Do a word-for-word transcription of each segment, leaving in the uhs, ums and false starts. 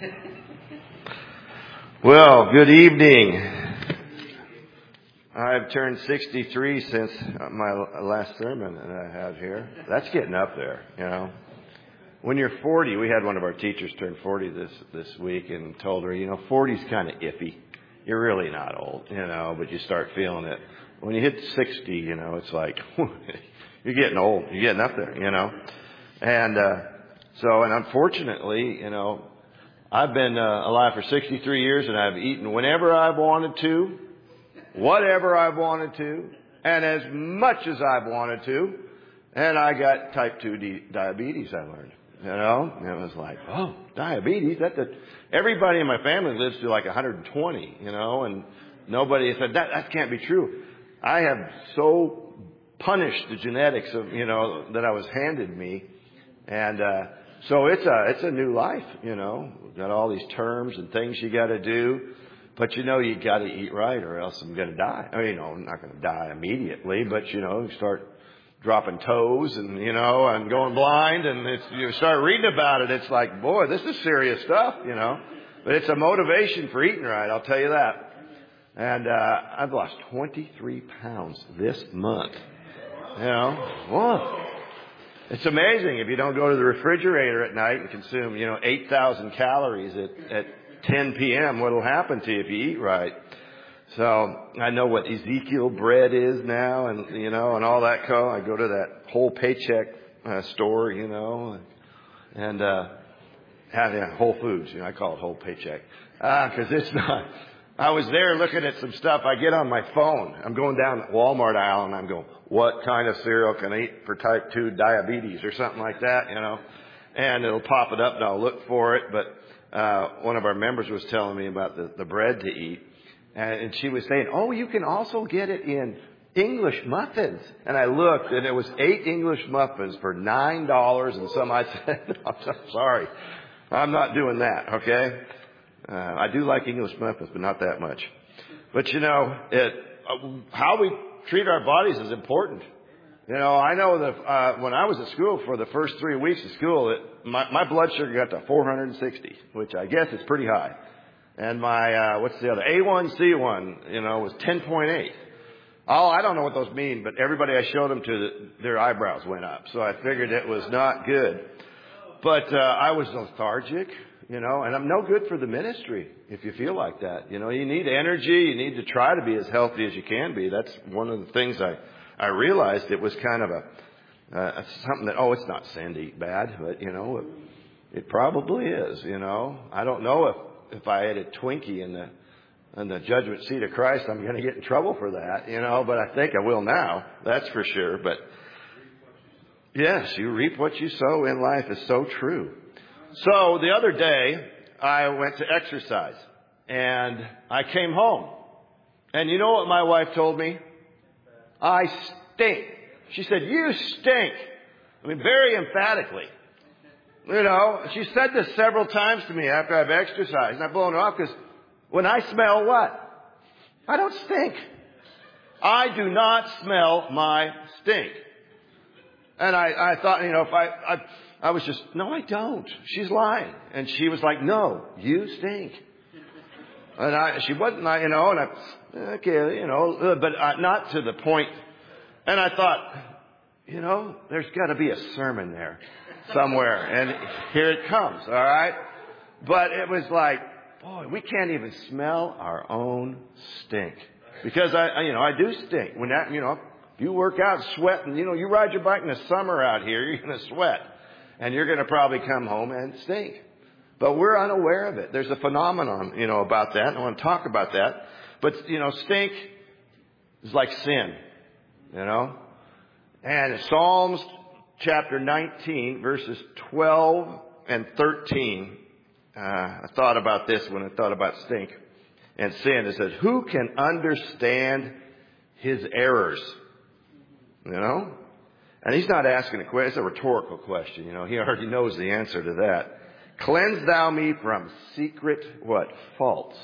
Well, good evening. I've turned sixty-three since my last sermon that I had here. That's getting up there, you know. When you're forty, we had one of our teachers turn forty this this week and told her, you know, forty's kind of iffy. You're really not old, you know, but you start feeling it. When you hit sixty, you know, it's like, you're getting old. You're getting up there, you know. And uh, so, and unfortunately, you know, I've been uh, alive for sixty-three years, and I've eaten whenever I've wanted to, whatever I've wanted to, and as much as I've wanted to. And I got type two di- diabetes, I learned. You know, and it was like, oh, diabetes. That the everybody in my family lives to like one hundred twenty, you know, and nobody said that that can't be true. I have so punished the genetics of, you know, that I was handed me, and uh, so it's a it's a new life, you know. We've got all these terms and things you got to do, but you know you got to eat right, or else I'm going to die. I mean, you know, I'm not going to die immediately, but you know, you start dropping toes and, you know, and going blind, and it's, you start reading about it. It's like, boy, this is serious stuff, you know. But it's a motivation for eating right, I'll tell you that. And uh, I've lost twenty-three pounds this month. You know, whoa. It's amazing if you don't go to the refrigerator at night and consume, you know, eight thousand calories at, at ten p.m., what will happen to you if you eat right. So I know what Ezekiel bread is now, and, you know, and all that. Co- I go to that Whole Paycheck uh, store, you know, and uh, have yeah, Whole Foods. You know, I call it Whole Paycheck because uh, it's not. I was there looking at some stuff. I get on my phone. I'm going down the Walmart aisle, and I'm going, what kind of cereal can I eat for type two diabetes or something like that, you know? And it'll pop it up, and I'll look for it. But uh, one of our members was telling me about the, the bread to eat. And she was saying, oh, you can also get it in English muffins. And I looked, and it was eight English muffins for nine dollars and some. I said, I'm so sorry. I'm not doing that, okay? Uh, I do like English muffins, but not that much. But, you know, it, uh, how we treat our bodies is important. You know, I know that uh, when I was at school for the first three weeks of school, it, my, my blood sugar got to four hundred sixty, which I guess is pretty high. And my, uh, what's the other? A one C one, you know, was ten point eight. Oh, I don't know what those mean, but everybody I showed them to, their eyebrows went up. So I figured it was not good. But, uh, I was lethargic, you know, and I'm no good for the ministry if you feel like that. You know, you need energy. You need to try to be as healthy as you can be. That's one of the things I, I realized. It was kind of a, uh, something that, oh, it's not sin to eat bad, but, you know, it, it probably is, you know. I don't know if, If I had a Twinkie in the in the judgment seat of Christ, I'm going to get in trouble for that, you know, but I think I will now. That's for sure. But yes, you reap what you sow in life is so true. So the other day, I went to exercise, and I came home. And you know what my wife told me? I stink. She said, you stink. I mean, very emphatically. You know, she said this several times to me after I've exercised, and I've blown it off because when I smell what? I don't stink. I do not smell my stink. And I, I thought, you know, if I, I, I was just, no, I don't. She's lying. And she was like, no, you stink. And I, she wasn't, you know, and I, okay, you know, but not to the point. And I thought, you know, there's got to be a sermon there somewhere, and here it comes, all right? But it was like, boy, we can't even smell our own stink. Because, I, you know, I do stink. When that, you know, if you work out, sweat, and, you know, you ride your bike in the summer out here, you're going to sweat. And you're going to probably come home and stink. But we're unaware of it. There's a phenomenon, you know, about that, and I want to talk about that. But, you know, stink is like sin, you know? And Psalms chapter nineteen, verses twelve and thirteen. Uh, I thought about this when I thought about stink and sin. It says, who can understand his errors? You know? And he's not asking a question. It's a rhetorical question. You know, he already knows the answer to that. Cleanse thou me from secret, what? Faults.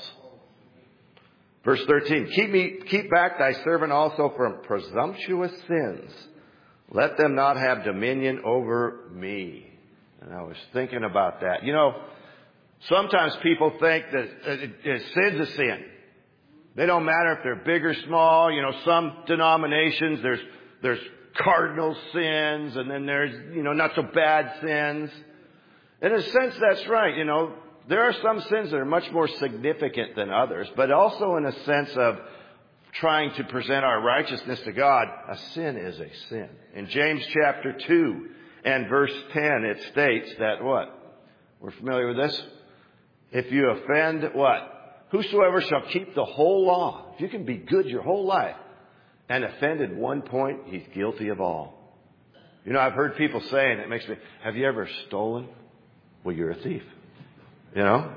Verse thirteen, keep me, keep back thy servant also from presumptuous sins. Let them not have dominion over me. And I was thinking about that. You know, Sometimes people think that uh, uh, sin's a sin. They don't matter if they're big or small. You know, some denominations, there's, there's cardinal sins, and then there's, you know, not so bad sins. In a sense, that's right. You know, there are some sins that are much more significant than others, but also in a sense of trying to present our righteousness to God, a sin is a sin. In James chapter two and verse ten, it states that what? We're familiar with this? If you offend what? Whosoever shall keep the whole law. If you can be good your whole life and offend at one point, he's guilty of all. You know, I've heard people say, and it makes me, have you ever stolen? Well, you're a thief. You know?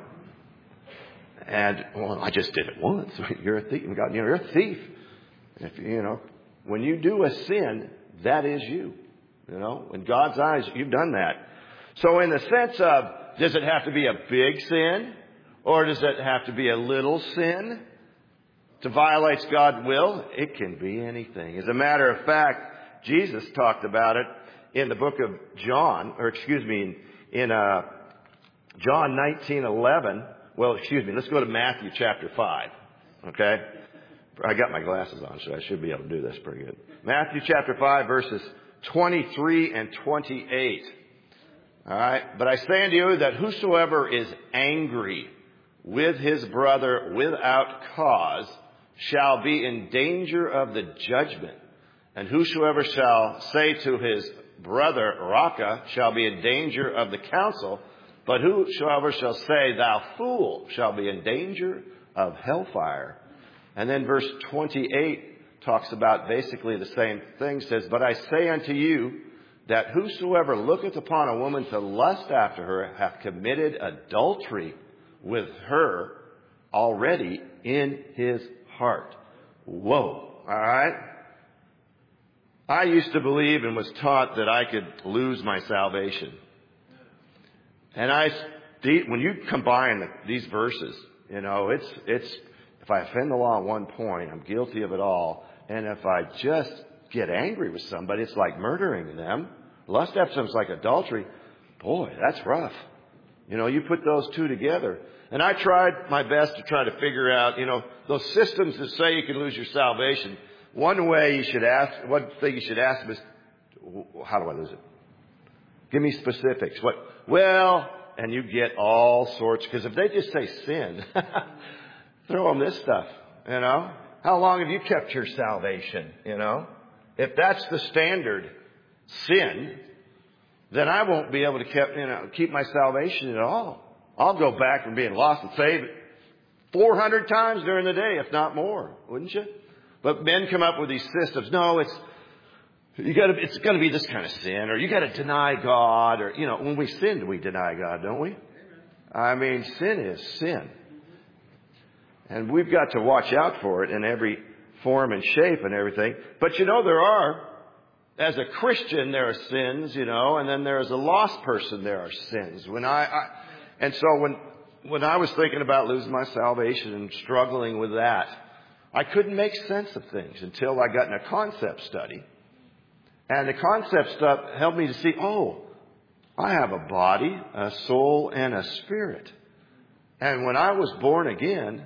And, well, I just did it once. You're a thief. God, you're a thief. If, you know, when you do a sin, that is you. You know, in God's eyes, you've done that. So in the sense of, does it have to be a big sin? Or does it have to be a little sin to violate God's will? It can be anything. As a matter of fact, Jesus talked about it in the book of John, or excuse me, in uh, John nineteen eleven. Well, excuse me, let's go to Matthew chapter five. Okay? I got my glasses on, so I should be able to do this pretty good. Matthew chapter five, verses twenty-three and twenty-eight. All right? But I say unto you that whosoever is angry with his brother without cause shall be in danger of the judgment. And whosoever shall say to his brother, Raca, shall be in danger of the council. But whosoever shall say, thou fool, shall be in danger of hellfire. And then verse twenty-eight talks about basically the same thing. Says, but I say unto you that whosoever looketh upon a woman to lust after her hath committed adultery with her already in his heart. Whoa. All right. I used to believe and was taught that I could lose my salvation. And I, when you combine these verses, you know, it's, it's, if I offend the law at one point, I'm guilty of it all. And if I just get angry with somebody, it's like murdering them. Lust after them is like adultery. Boy, that's rough. You know, you put those two together. And I tried my best to try to figure out, you know, those systems that say you can lose your salvation. One way you should ask, one thing you should ask them is, how do I lose it? Give me specifics. What? Well, and you get all sorts, because if they just say sin, throw them this stuff, you know. How long have you kept your salvation, you know? If that's the standard sin, then I won't be able to keep, you know, keep my salvation at all. I'll go back from being lost and saved four hundred times during the day, if not more, wouldn't you? But men come up with these systems. No, it's you got to. It's going to be this kind of sin, or you got to deny God, or you know, when we sin, we deny God, don't we? I mean, sin is sin, and we've got to watch out for it in every form and shape and everything. But you know, there are. As a Christian, there are sins, you know, and then there is a lost person, there are sins. When I, I and so when when I was thinking about losing my salvation and struggling with that, I couldn't make sense of things until I got in a concept study. And the concept stuff helped me to see, oh, I have a body, a soul, and a spirit. And when I was born again,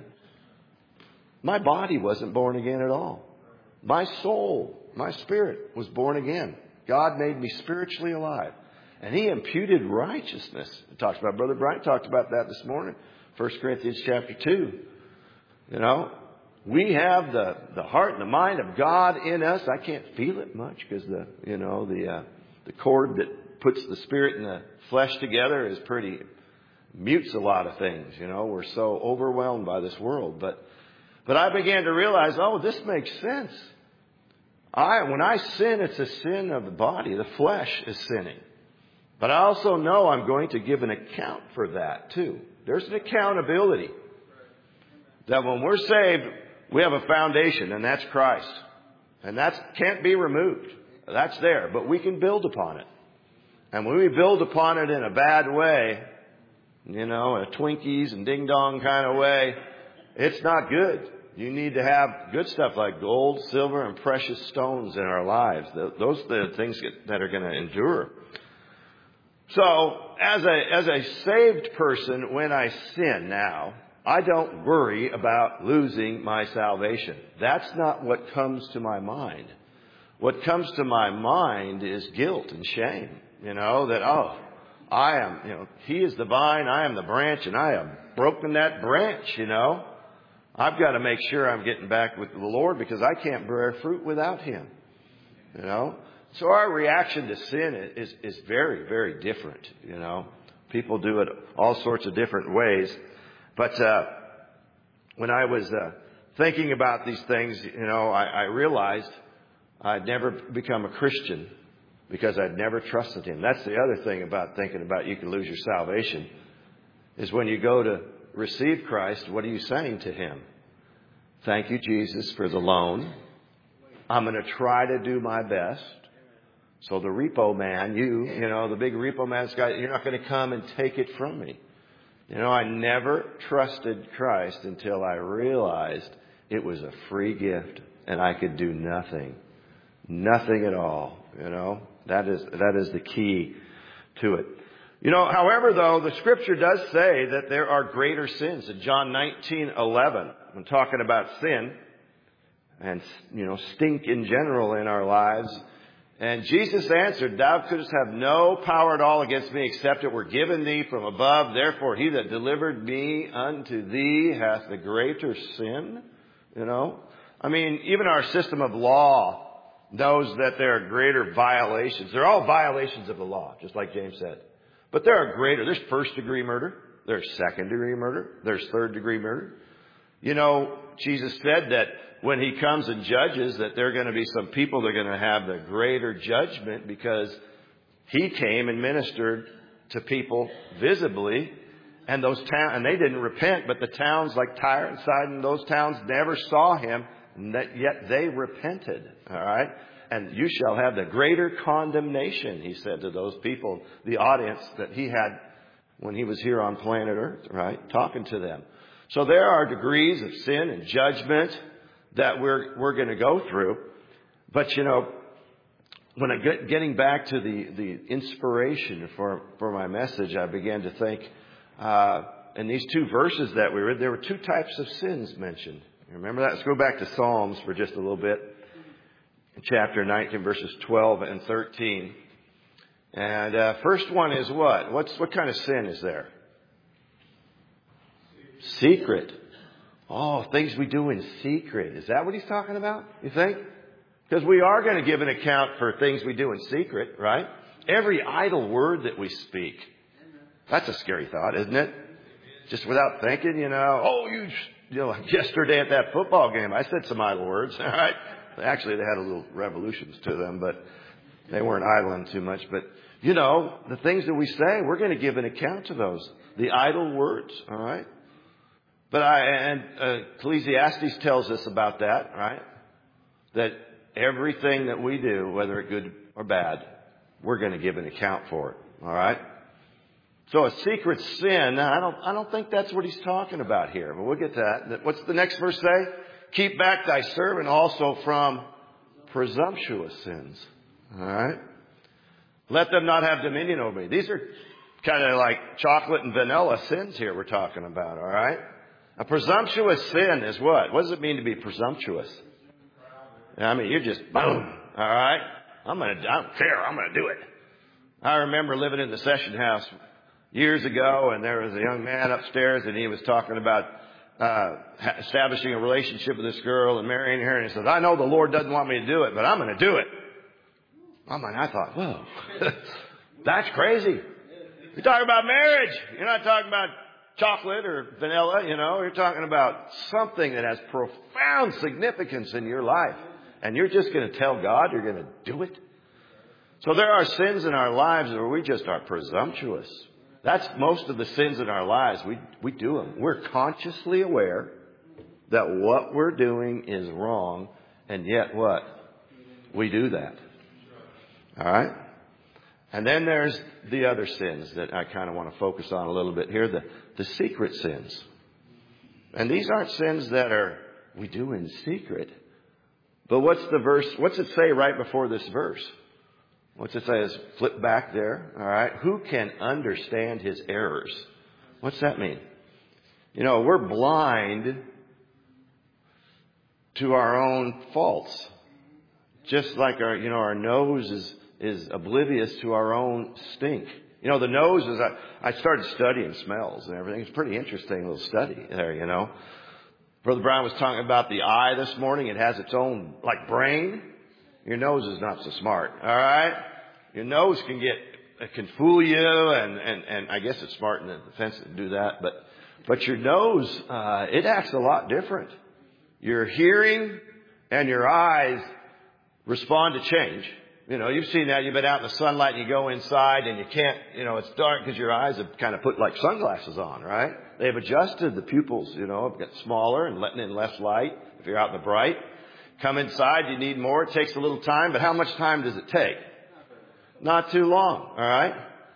my body wasn't born again at all. My soul, my spirit was born again. God made me spiritually alive. And He imputed righteousness. It talks about, Brother Brian talked about that this morning. First Corinthians chapter two. You know, we have the, the heart and the mind of God in us. I can't feel it much because the, you know, the, uh, the cord that puts the spirit and the flesh together is pretty, mutes a lot of things. You know, we're so overwhelmed by this world. But, but I began to realize, oh, this makes sense. I, when I sin, it's a sin of the body. The flesh is sinning. But I also know I'm going to give an account for that too. There's an accountability. That when we're saved, we have a foundation, and that's Christ. And that can't be removed. That's there, but we can build upon it. And when we build upon it in a bad way, you know, a Twinkies and ding-dong kind of way, it's not good. You need to have good stuff like gold, silver, and precious stones in our lives. Those are the things that are going to endure. So, as a, as a saved person, when I sin now, I don't worry about losing my salvation. That's not what comes to my mind. What comes to my mind is guilt and shame. You know, that, oh, I am, you know, He is the vine, I am the branch, and I have broken that branch, you know. I've got to make sure I'm getting back with the Lord because I can't bear fruit without Him, you know. So our reaction to sin is, is very, very different, you know. People do it all sorts of different ways. But uh, when I was uh, thinking about these things, you know, I, I realized I'd never become a Christian because I'd never trusted Him. That's the other thing about thinking about you can lose your salvation, is when you go to receive Christ, what are you saying to Him? Thank you, Jesus, for the loan. I'm going to try to do my best. So the repo man, you, you know, the big repo man's guy, you're not going to come and take it from me. You know, I never trusted Christ until I realized it was a free gift and I could do nothing. Nothing at all, you know. That is, that is the key to it. You know, however, though, the Scripture does say that there are greater sins. In John nineteen eleven, when talking about sin and, you know, stink in general in our lives, and Jesus answered, Thou couldst have no power at all against me, except it were given thee from above. Therefore, he that delivered me unto thee hath the greater sin. You know, I mean, even our system of law knows that there are greater violations. They're all violations of the law, just like James said. But there are greater. There's first degree murder. There's second degree murder. There's third degree murder. You know, Jesus said that when He comes and judges, that there are going to be some people that are going to have the greater judgment because He came and ministered to people visibly, and those towns, and they didn't repent, but the towns like Tyre and Sidon, those towns never saw Him, and that, yet they repented. All right? And you shall have the greater condemnation, He said to those people, the audience that He had when He was here on planet Earth, right? Talking to them. So there are degrees of sin and judgment that we're we're going to go through. But, you know, when I get getting back to the, the inspiration for, for my message, I began to think, uh, in these two verses that we read, there were two types of sins mentioned. Remember that? Let's go back to Psalms for just a little bit. Chapter nineteen, verses twelve and thirteen. And uh, first one is what? What's what kind of sin is there? Secret. Oh, things we do in secret. Is that what he's talking about, you think? Because we are going to give an account for things we do in secret, right? Every idle word that we speak. That's a scary thought, isn't it? Just without thinking, you know, oh, you, you know, yesterday at that football game, I said some idle words, all right? Actually, they had a little revolutions to them, but they weren't idling too much. But, you know, the things that we say, we're going to give an account to those. The idle words, all right? But I, and uh, Ecclesiastes tells us about that, right? That everything that we do, whether it's good or bad, we're going to give an account for it, all right? So a secret sin, I don't, I don't think that's what he's talking about here, but we'll get to that. What's the next verse say? Keep back thy servant also from presumptuous sins, all right? Let them not have dominion over me. These are kind of like chocolate and vanilla sins here we're talking about, all right? A presumptuous sin is what? What does it mean to be presumptuous? I mean, you're just, boom, all right? I'm going to, I don't care, I'm going to do it. I remember living in the session house years ago, and there was a young man upstairs, and he was talking about uh establishing a relationship with this girl and marrying her, and he says, I know the Lord doesn't want me to do it, but I'm going to do it. I mean, I thought, whoa, that's crazy. You're talking about marriage. You're not talking about chocolate or vanilla, you know. You're talking about something that has profound significance in your life. And you're just going to tell God you're going to do it? So there are sins in our lives where we just are presumptuous. That's most of the sins in our lives. We, we do them. We're consciously aware that what we're doing is wrong. And yet what? We do that. All right? And then there's the other sins that I kind of want to focus on a little bit here. The, the secret sins. And these aren't sins that are we do in secret. But what's the verse? What's it say right before this verse? What's it say? Is flip back there. All right. Who can understand his errors? What's that mean? You know, we're blind to our own faults. Just like our, you know, our nose is, is oblivious to our own stink. You know, the nose is, I, I started studying smells and everything. It's a pretty interesting little study there, you know. Brother Brown was talking about the eye this morning. It has its own, like, brain. Your nose is not so smart, all right? Your nose can get, it can fool you, and, and, and I guess it's smart in the sense to do that. But, but your nose, uh, it acts a lot different. Your hearing and your eyes respond to change. You know, you've seen that. You've been out in the sunlight and you go inside and you can't, you know, it's dark because your eyes have kind of put like sunglasses on, right? They've adjusted the pupils, you know, have got smaller and letting in less light if you're out in the bright. Come inside, you need more. It takes a little time, but how much time does it take? Not too long, all right?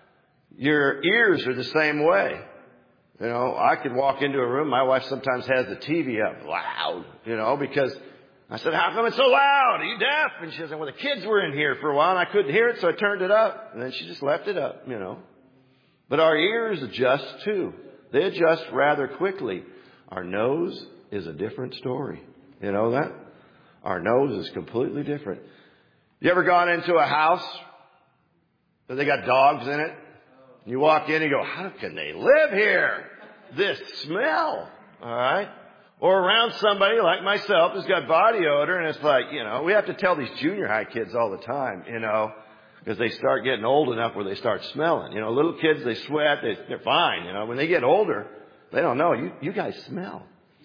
Your ears are the same way. You know, I could walk into a room. My wife sometimes has the T V up loud, you know, because I said, how come it's so loud? Are you deaf? And she said, well, the kids were in here for a while and I couldn't hear it, so I turned it up. And then she just left it up, you know. But our ears adjust too. They adjust rather quickly. Our nose is a different story. You know that? Our nose is completely different. You ever gone into a house that they got dogs in it? You walk in and you go, how can they live here? This smell, all right? Or around somebody like myself who's got body odor, and it's like, you know, we have to tell these junior high kids all the time, you know, because they start getting old enough where they start smelling. You know, little kids, they sweat, they, they're fine. You know, when they get older, they don't know. You, you guys smell.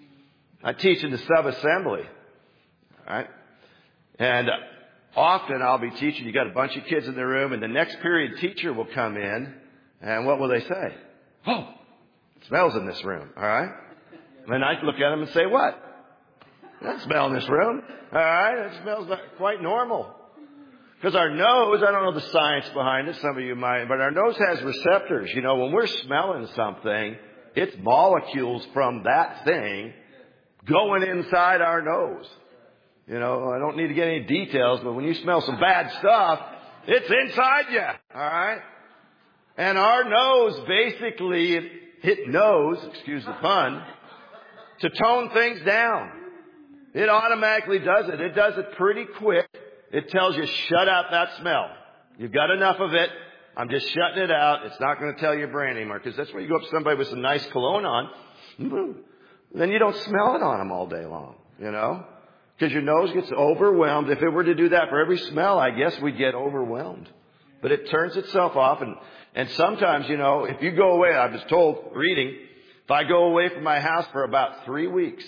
I teach in the sub-assembly, all right? And often I'll be teaching, you got a bunch of kids in the room, and the next period teacher will come in, and what will they say? Oh, it smells in this room, all right? And I look at them and say, what? That smell in this room. All right, it smells like quite normal. Because our nose, I don't know the science behind it, some of you might, but our nose has receptors. You know, when we're smelling something, it's molecules from that thing going inside our nose. You know, I don't need to get any details, but when you smell some bad stuff, it's inside you. All right? And our nose basically, it, it knows, excuse the pun, to tone things down. It automatically does it. It does it pretty quick. It tells you, shut out that smell. You've got enough of it. I'm just shutting it out. It's not going to tell your brain anymore. Because that's where you go up to somebody with some nice cologne on. Then you don't smell it on them all day long, you know. Because your nose gets overwhelmed. If it were to do that for every smell, I guess we'd get overwhelmed. But it turns itself off. And, and sometimes, you know, if you go away, I was told, reading, if I go away from my house for about three weeks,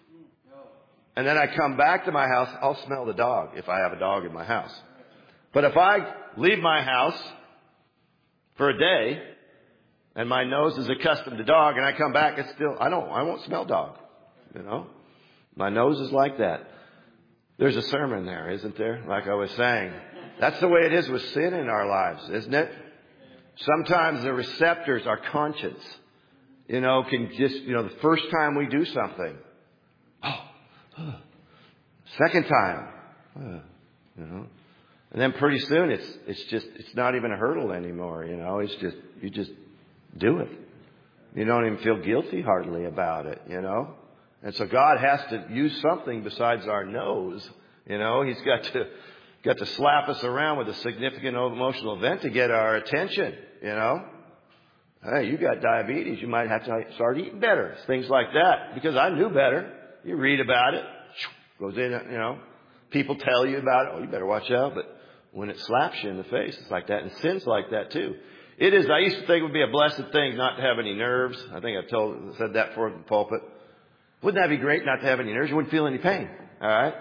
and then I come back to my house, I'll smell the dog if I have a dog in my house. But if I leave my house for a day, and my nose is accustomed to dog, and I come back, it's still, I don't, I won't smell dog. You know? My nose is like that. There's a sermon there, isn't there? Like I was saying. That's the way it is with sin in our lives, isn't it? Sometimes the receptors, our conscience, you know, can just, you know, the first time we do something, oh, oh. Second time, oh, you know, and then pretty soon it's, it's just, it's not even a hurdle anymore, you know, it's just, you just do it. You don't even feel guilty hardly about it, you know. And so God has to use something besides our nose, you know. He's got to, got to slap us around with a significant emotional event to get our attention, you know. Hey, you got diabetes. You might have to start eating better. Things like that. Because I knew better. You read about it. Goes in, you know. People tell you about it. Oh, you better watch out. But when it slaps you in the face, it's like that. And sin's like that too. It is, I used to think it would be a blessed thing not to have any nerves. I think I've told, said that before in the pulpit. Wouldn't that be great not to have any nerves? You wouldn't feel any pain. All right?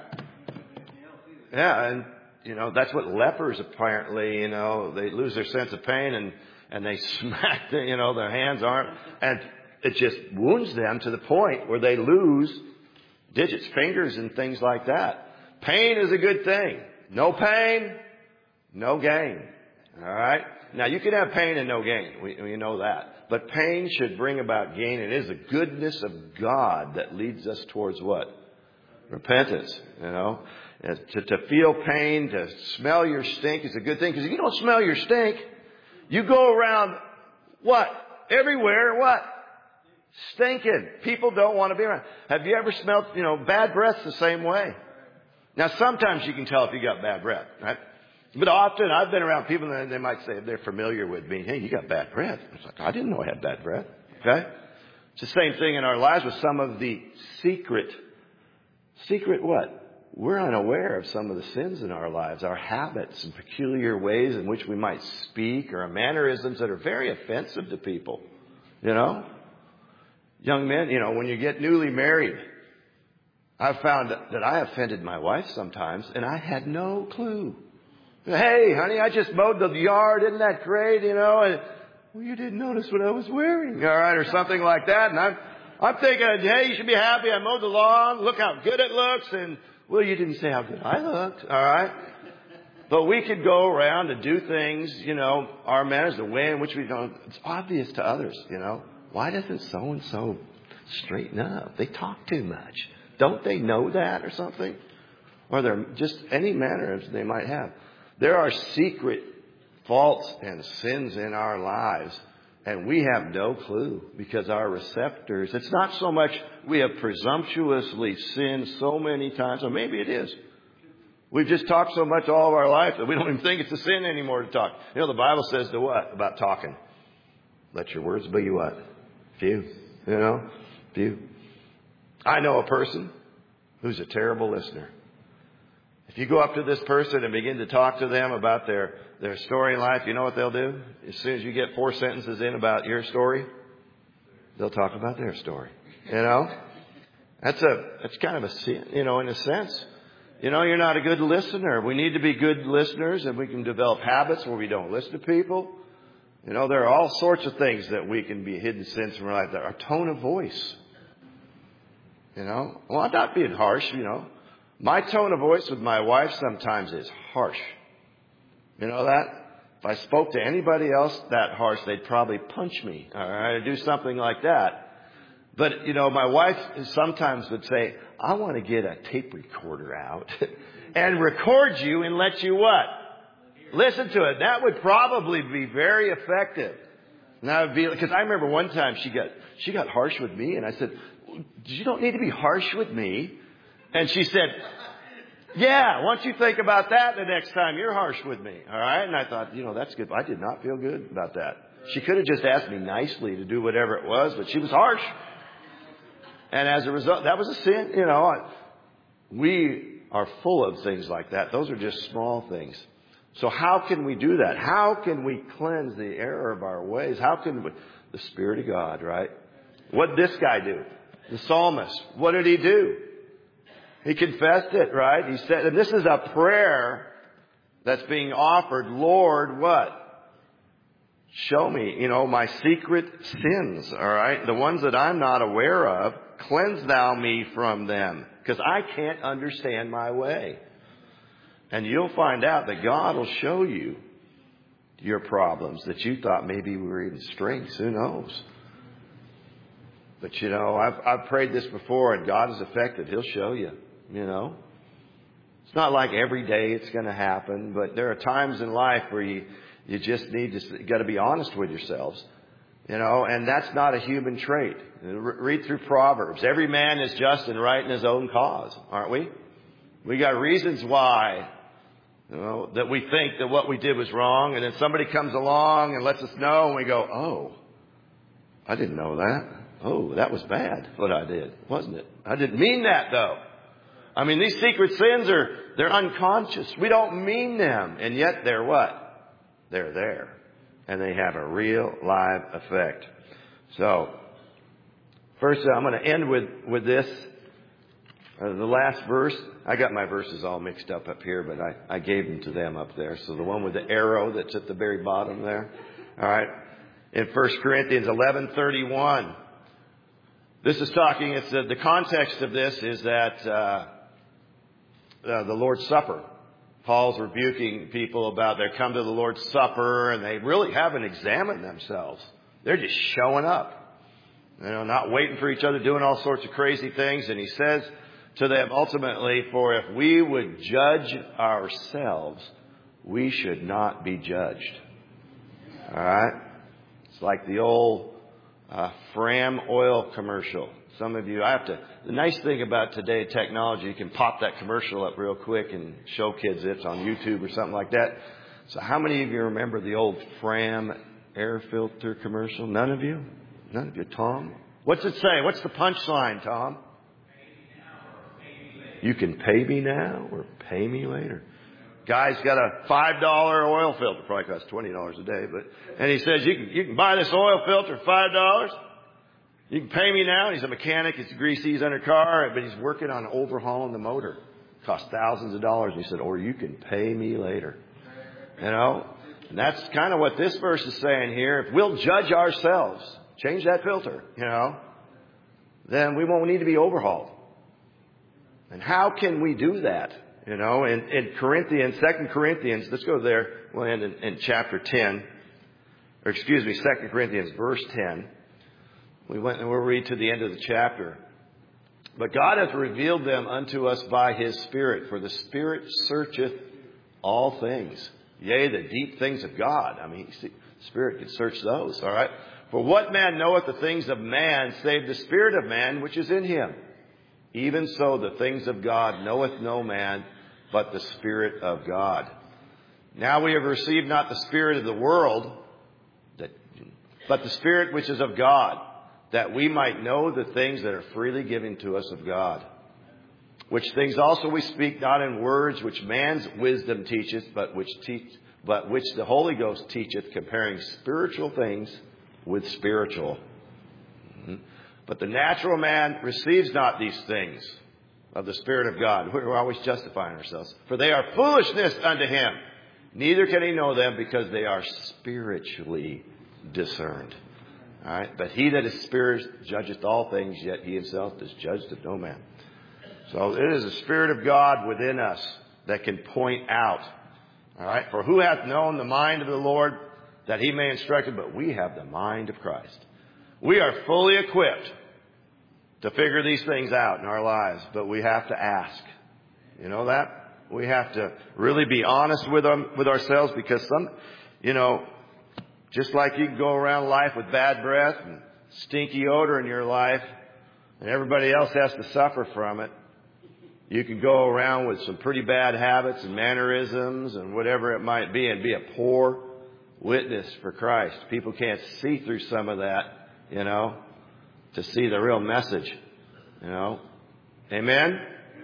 Yeah, and, you know, that's what lepers apparently, you know, they lose their sense of pain and And they smack, the, you know, their hands, aren't, and it just wounds them to the point where they lose digits, fingers, and things like that. Pain is a good thing. No pain, no gain. All right? Now, you can have pain and no gain. We, we know that. But pain should bring about gain. It is the goodness of God that leads us towards what? Repentance, you know. Uh, to, to feel pain, to smell your stink is a good thing. Because if you don't smell your stink, you go around, what? Everywhere, what? Stinking. People don't want to be around. Have you ever smelled, you know, bad breath's the same way. Now, sometimes you can tell if you got bad breath, right? But often I've been around people and they might say, if they're familiar with me, hey, you got bad breath. It's like, I didn't know I had bad breath. Okay? It's the same thing in our lives with some of the secret, secret what? We're unaware of some of the sins in our lives, our habits and peculiar ways in which we might speak or our mannerisms that are very offensive to people. You know? Young men, you know, when you get newly married, I've found that I offended my wife sometimes and I had no clue. Hey, honey, I just mowed the yard. Isn't that great? You know, and, well, you didn't notice what I was wearing. All right. Or something like that. And I'm, I'm thinking, hey, you should be happy. I mowed the lawn. Look how good it looks. And, well, you didn't say how good I looked. All right. But we could go around and do things, you know, our manners, the way in which we don't, it's obvious to others, you know. Why doesn't so-and-so straighten up? They talk too much. Don't they know that or something? Or they're just any mannerisms they might have. There are secret faults and sins in our lives, and we have no clue because our receptors, it's not so much we have presumptuously sinned so many times, or maybe it is. We've just talked so much all of our life that we don't even think it's a sin anymore to talk. You know, the Bible says to what? About talking. Let your words be what? Few. You know? Few. I know a person who's a terrible listener. If you go up to this person and begin to talk to them about their, their story in life, you know what they'll do? As soon as you get four sentences in about your story, they'll talk about their story. You know? That's a, that's kind of a sin, you know, in a sense. You know, you're not a good listener. We need to be good listeners, and we can develop habits where we don't listen to people. You know, there are all sorts of things that we can be hidden sins from our life. Our tone of voice. You know? Well, I'm not being harsh, you know. My tone of voice with my wife sometimes is harsh. You know that? If I spoke to anybody else that harsh, they'd probably punch me. All right? Or do something like that. But, you know, my wife sometimes would say, I want to get a tape recorder out and record you and let you what? Listen to it. That would probably be very effective. And that would be, because I remember one time she got, she got harsh with me and I said, you don't need to be harsh with me. And she said, yeah, why don't you think about that the next time you're harsh with me? All right. And I thought, you know, that's good. I did not feel good about that. She could have just asked me nicely to do whatever it was, but she was harsh. And as a result, that was a sin. You know, we are full of things like that. Those are just small things. So how can we do that? How can we cleanse the error of our ways? How can we? The Spirit of God, right? What did this guy do? The psalmist. What did he do? He confessed it, right? He said, and this is a prayer that's being offered. Lord, what? Show me, you know, my secret sins, all right? The ones that I'm not aware of. Cleanse thou me from them, because I can't understand my way. And you'll find out that God will show you your problems that you thought maybe were even strengths. Who knows? But, you know, I've, I've prayed this before, and God is effective. He'll show you, you know. It's not like every day it's going to happen, but there are times in life where you, you just need to, you got to be honest with yourselves. You know, and that's not a human trait. Read through Proverbs. Every man is just and right in his own cause, aren't we? We got reasons why, you know, that we think that what we did was wrong, and then somebody comes along and lets us know, and we go, oh, I didn't know that. Oh, that was bad, what I did, wasn't it? I didn't mean that, though. I mean, these secret sins are, they're unconscious. We don't mean them, and yet they're what? They're there. And they have a real live effect. So, first I'm going to end with, with this. Uh, the last verse. I got my verses all mixed up up here, but I, I gave them to them up there. So the one with the arrow that's at the very bottom there. All right. In First Corinthians eleven thirty-one. This is talking, it's the, the context of this is that uh, uh, the Lord's Supper. Paul's rebuking people about they come to the Lord's Supper and they really haven't examined themselves. They're just showing up, you know, not waiting for each other, doing all sorts of crazy things. And he says, to them ultimately, for if we would judge ourselves, we should not be judged. All right? It's like the old uh, Fram oil commercial. Some of you, I have to, the nice thing about today, technology, you can pop that commercial up real quick and show kids it on YouTube or something like that. So how many of you remember the old Fram air filter commercial? None of you? None of you, Tom? What's it say? What's the punchline, Tom? You can pay me now or pay me later. Guy's got a five dollar oil filter. Probably costs twenty dollars a day. But and he says, you can, you can buy this oil filter for five dollars. You can pay me now. And he's a mechanic. It's greasy. He's under car. But he's working on overhauling the motor. It costs thousands of dollars. And he said, or you can pay me later. You know? And that's kind of what this verse is saying here. If we'll judge ourselves, change that filter, you know, then we won't need to be overhauled. And how can we do that? You know, in, in Corinthians, Second Corinthians, let's go there. We'll end in, in chapter ten. Or excuse me, Second Corinthians, verse ten. We went and we'll read to the end of the chapter. But God hath revealed them unto us by His Spirit. For the Spirit searcheth all things. Yea, the deep things of God. I mean, the Spirit can search those, all right? For what man knoweth the things of man, save the Spirit of man which is in him? Even so, the things of God knoweth no man, but the Spirit of God. Now we have received not the spirit of the world, that, but the Spirit which is of God, that we might know the things that are freely given to us of God. Which things also we speak not in words which man's wisdom teacheth, but which teach, but which the Holy Ghost teacheth, comparing spiritual things with spiritual. Mm-hmm. But the natural man receives not these things of the Spirit of God. We're always justifying ourselves. For they are foolishness unto him. Neither can he know them, because they are spiritually discerned. All right. But he that is spirit judgeth all things, yet he himself is judged of no man. So it is the Spirit of God within us that can point out. All right. For who hath known the mind of the Lord, that he may instruct him? But we have the mind of Christ. We are fully equipped to figure these things out in our lives, but we have to ask. You know that? We have to really be honest with them, with ourselves, because some, you know, just like you can go around life with bad breath and stinky odor in your life, and everybody else has to suffer from it, you can go around with some pretty bad habits and mannerisms and whatever it might be and be a poor witness for Christ. People can't see through some of that, you know, to see the real message, you know. Amen?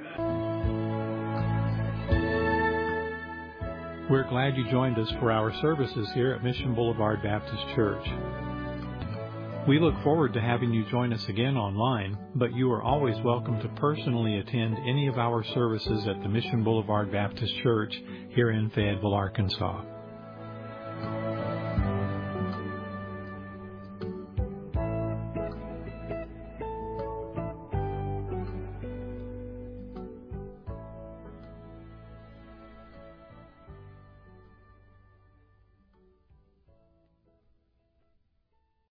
We're glad you joined us for our services here at Mission Boulevard Baptist Church. We look forward to having you join us again online, but you are always welcome to personally attend any of our services at the Mission Boulevard Baptist Church here in Fayetteville, Arkansas.